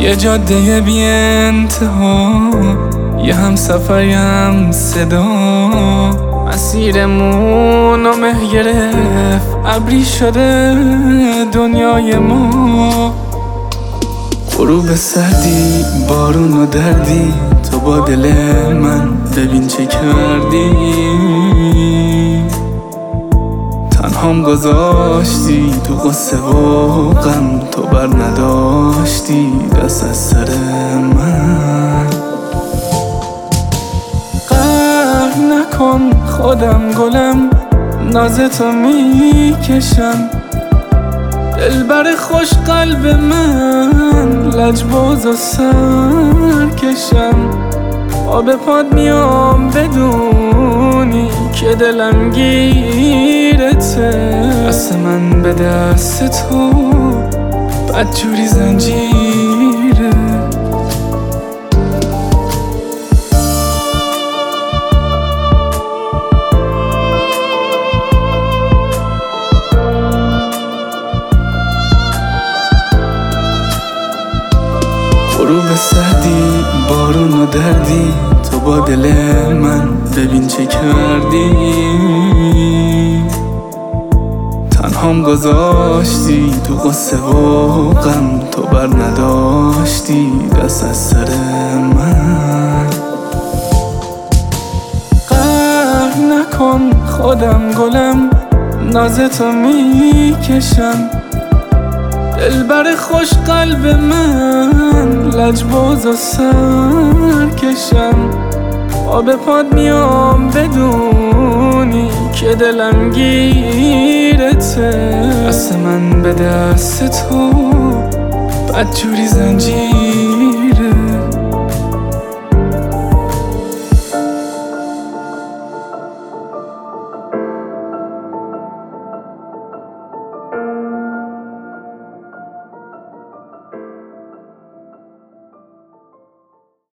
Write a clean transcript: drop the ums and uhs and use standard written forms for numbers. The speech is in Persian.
یه جاده بی انتها، یه هم سفر یه هم صدا، مسیرمونو مه گرفت، ابری شده دنیای ما. غروب سردی، بارون و دردی، تو با دل من ببین چه کردی. تنهام گذاشتی تو غصه و غم، تو بر نداشتی دست از سر من. قهر نکن خودم گلم، نازتو میکشم. دلبر خوش قلب من، لجباز و سرکشم. آب پاد میام بدونی که دلم گیرته. دست من به دست تو بدجوری زنجیره. غروب سردی، بارون و دردی، تو با دل من ببین چه کردی. تنهام گذاشتی تو غصه و غم، تو بر نداشتی دست از سر من. قهر نکن خودم گلم، نازتو میکشم. دلبر خوش قلب من، لجباز و سرکشم. آب پاد میام بدونی که دلم گیرته. دست من به دست تو بدجوری زنجیر.